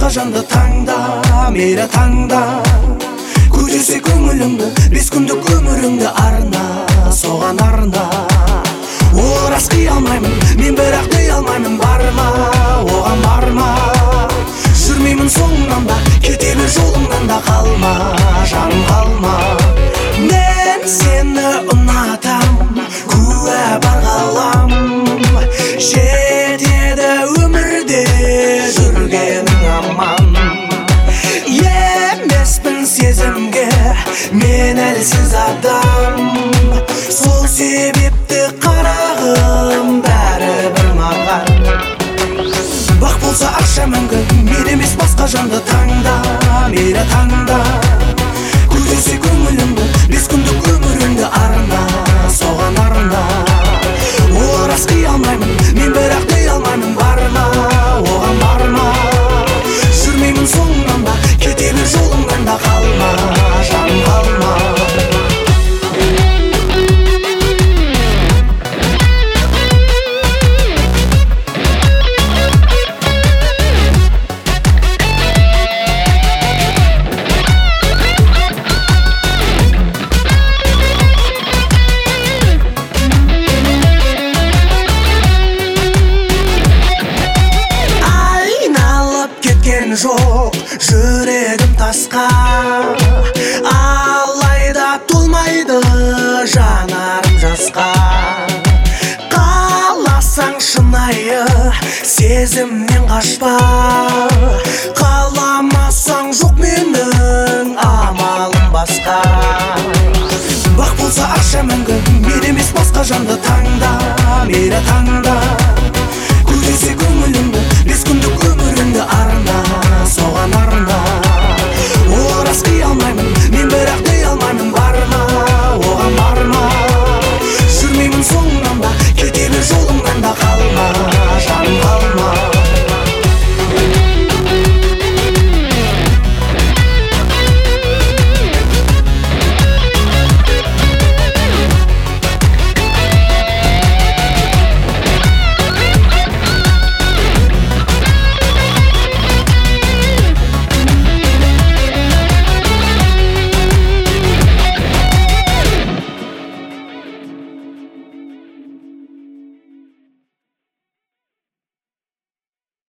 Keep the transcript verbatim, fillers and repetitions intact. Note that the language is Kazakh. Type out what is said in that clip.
жанды таңда, мейлі таңда. Көтерсе көңіліңді, бес күндік өміріңді арна, соған арна. Ол рас қия алмаймын, мен бірақ дей алмаймын, барма, оған барма. Жүрмеймін соңынан да, кете бер жолыңнан да, қалма, жаным қалма. Мен сені ұнатам, куә бар ғалам. Жетеді өмірде жүргенің аман. Емеспін сезімге мен әлсіз адам. Сол себепті қарағым бәрібір маған. Бақ болса ақша мәңгі, мен емес басқа жанды таңда, мейлі таңда. Көтерсе көңіліңді, бес күндік өміріңді арна, соған арна. Ол рас қия алмаймын, мен бірақ дей алмаймын, барма, оған барма. Жүрмеймін соңынан да, кете бер жолыңнан да, қалма, жаным қалма. Жоқ, жүрегім тасқа, алайда толмайды жанарым жасқа. Қаласаң шынайы сезімнен қашпа, қаламасаң жоқ менің амалым басқа. Бақ болса ақша мәңгі, мен емес басқа жанды таңда, мейлі таңда. Көтерсе